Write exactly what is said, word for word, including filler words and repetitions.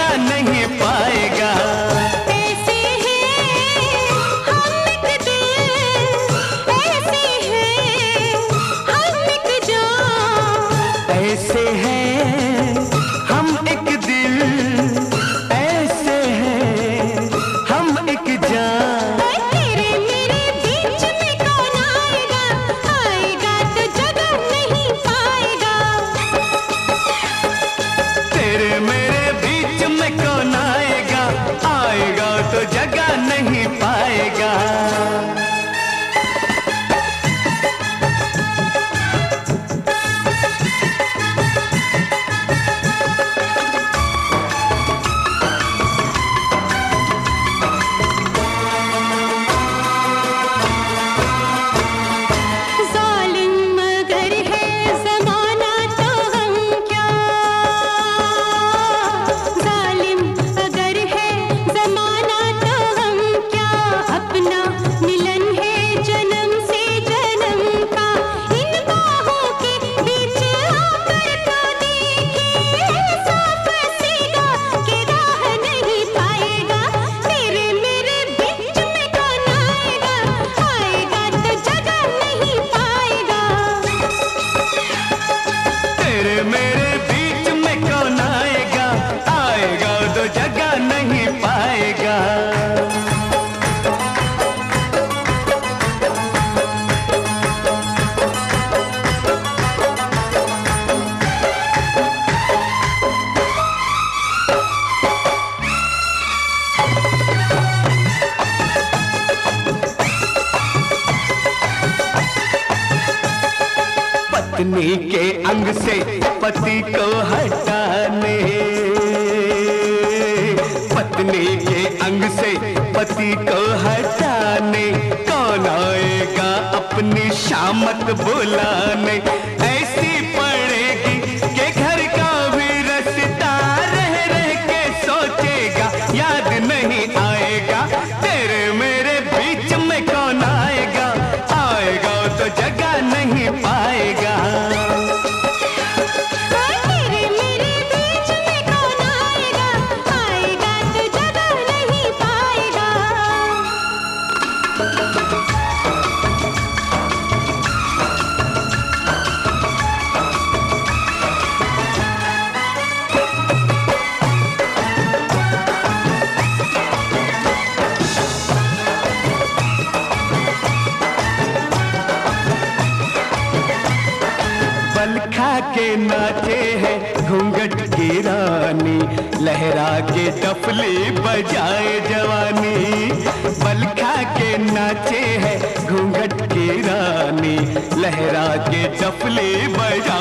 जगह नहीं पाएगा। ऐसे हैं हम एक दिल, ऐसे हैं हम एक जान। ऐसे हैं हम एक दिल, ऐसे हैं हम एक जान। तेरे मेरे बीच में कौन आएगा, आएगा तो जगह नहीं पाएगा। तेरे मेरे बीच में कौन आएगा, आएगा तो जगह नहीं पाएगा। जालिम मगर है ज़माना तो हम क्या, जालिम अगर है ज़माना तो हम क्या। अपना मिलन है जन्म से जन्म का, इन बाहों के बीच आकर तो देखे, साफ सीधा के राह नहीं पाएगा। तेरे मेरे बीच में कौन आएगा, आएगा तो जगह नहीं पाएगा। तेरे मेरे बीच में कौन आएगा, आएगा तो जगह नहीं पाएगा। पत्नी के अंग से पति को हटाने, पत्नी के अंग से पति को हटाने, कौन आएगा अपनी शामत बुलाने। ऐसी पड़ेगी कि घर का भी रास्ता रह रह के सोचेगा, याद नहीं आएगा। तेरे मेरे बीच में कौन आएगा, आएगा तो जगह नहीं पाएगा। तेरे मेरे बीच में कौन आएगा, आएगा तो जगह नहीं पाएगा। बल खा के नाचे है घूंघट की रानी, लहरा के डफली बजाए जवानी। बल खा के नाचे है घूंघट की रानी, लहरा के डफली बजाए